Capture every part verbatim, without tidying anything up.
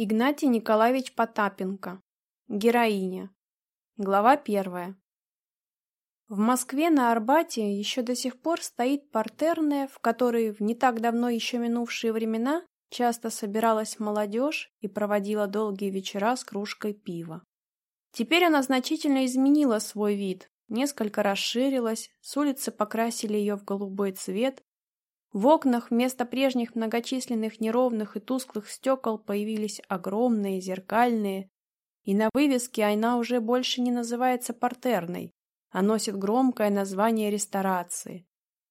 Игнатий Николаевич Потапенко. Героиня. Глава первая. В Москве на Арбате еще до сих пор стоит партерная, в которой в не так давно еще минувшие времена часто собиралась молодежь и проводила долгие вечера с кружкой пива. Теперь она значительно изменила свой вид, несколько расширилась, с улицы покрасили ее в голубой цвет. В окнах вместо прежних многочисленных неровных и тусклых стекол появились огромные, зеркальные, и на вывеске она уже больше не называется партерной, а носит громкое название ресторации.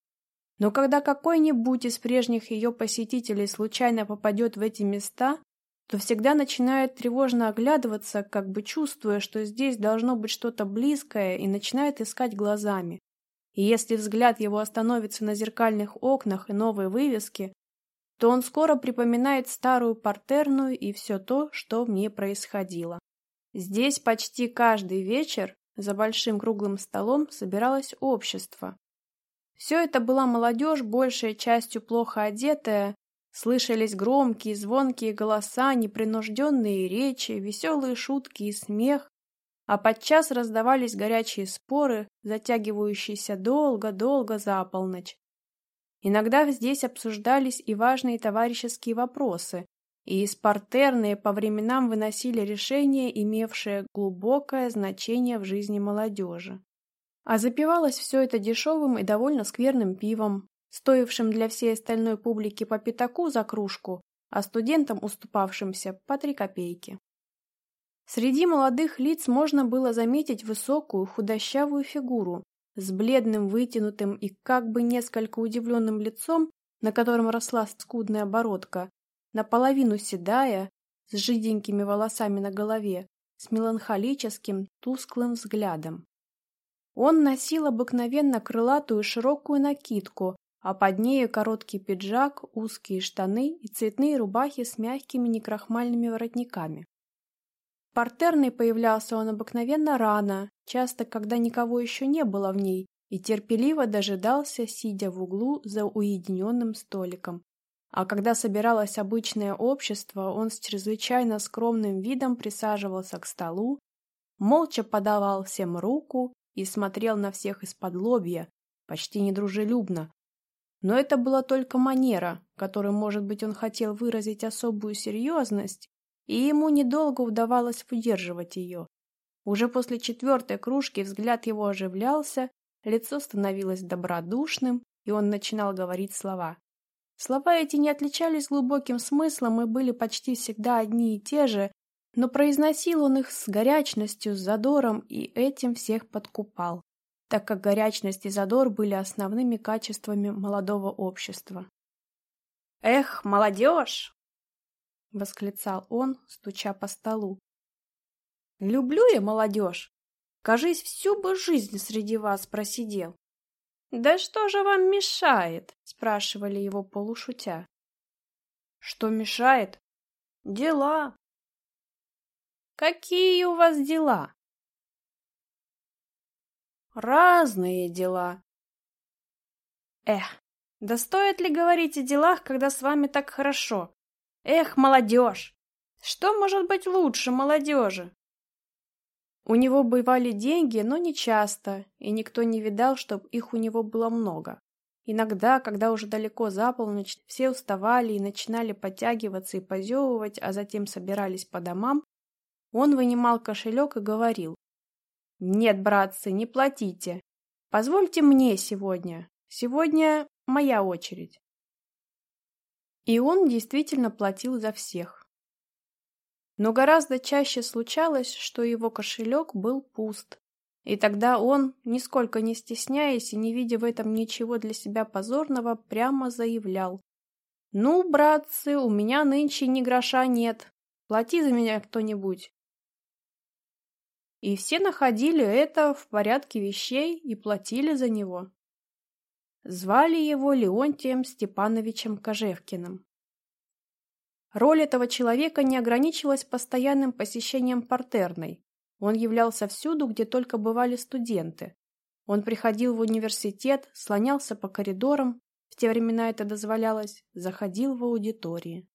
Но когда какой-нибудь из прежних ее посетителей случайно попадет в эти места, то всегда начинает тревожно оглядываться, как бы чувствуя, что здесь должно быть что-то близкое, и начинает искать глазами. И если взгляд его остановится на зеркальных окнах и новой вывеске, то он скоро припоминает старую партерную и все то, что в ней происходило. Здесь почти каждый вечер за большим круглым столом собиралось общество. Все это была молодежь, большей частью плохо одетая, слышались громкие, звонкие голоса, непринужденные речи, веселые шутки и смех, а подчас раздавались горячие споры, затягивающиеся долго-долго за полночь. Иногда здесь обсуждались и важные товарищеские вопросы, и из партерные по временам выносили решения, имевшие глубокое значение в жизни молодежи. А запивалось все это дешевым и довольно скверным пивом, стоившим для всей остальной публики по пятаку за кружку, а студентам уступавшимся по три копейки. Среди молодых лиц можно было заметить высокую худощавую фигуру с бледным, вытянутым и как бы несколько удивленным лицом, на котором росла скудная бородка, наполовину седая, с жиденькими волосами на голове, с меланхолическим, тусклым взглядом. Он носил обыкновенно крылатую широкую накидку, а под нею короткий пиджак, узкие штаны и цветные рубахи с мягкими некрахмальными воротниками. В партерной появлялся он обыкновенно рано, часто когда никого еще не было в ней, и терпеливо дожидался, сидя в углу за уединенным столиком. А когда собиралось обычное общество, он с чрезвычайно скромным видом присаживался к столу, молча подавал всем руку и смотрел на всех из-подлобья, почти недружелюбно. Но это была только манера, которой, может быть, он хотел выразить особую серьезность, и ему недолго удавалось выдерживать ее. Уже после четвертой кружки взгляд его оживлялся, лицо становилось добродушным, и он начинал говорить слова. Слова эти не отличались глубоким смыслом и были почти всегда одни и те же, но произносил он их с горячностью, с задором, и этим всех подкупал, так как горячность и задор были основными качествами молодого общества. «Эх, молодежь!» — восклицал он, стуча по столу. «Люблю я молодежь! Кажись, всю бы жизнь среди вас просидел!» «Да что же вам мешает?» — спрашивали его полушутя. «Что мешает?» «Дела». «Какие у вас дела?» «Разные дела». «Эх, да стоит ли говорить о делах, когда с вами так хорошо? Эх, молодежь! Что может быть лучше молодежи?» У него бывали деньги, но не часто, и никто не видал, чтоб их у него было много. Иногда, когда уже далеко за полночь, все уставали и начинали подтягиваться и позевывать, а затем собирались по домам, он вынимал кошелек и говорил: «Нет, братцы, не платите. Позвольте мне сегодня. Сегодня моя очередь». И он действительно платил за всех. Но гораздо чаще случалось, что его кошелек был пуст, и тогда он, нисколько не стесняясь и не видя в этом ничего для себя позорного, прямо заявлял: «Ну, братцы, у меня нынче ни гроша нет. Плати за меня кто-нибудь». И все находили это в порядке вещей и платили за него. Звали его Леонтием Степановичем Кожевкиным. Роль этого человека не ограничивалась постоянным посещением партерной. Он являлся всюду, где только бывали студенты. Он приходил в университет, слонялся по коридорам, в те времена это дозволялось, заходил в аудитории.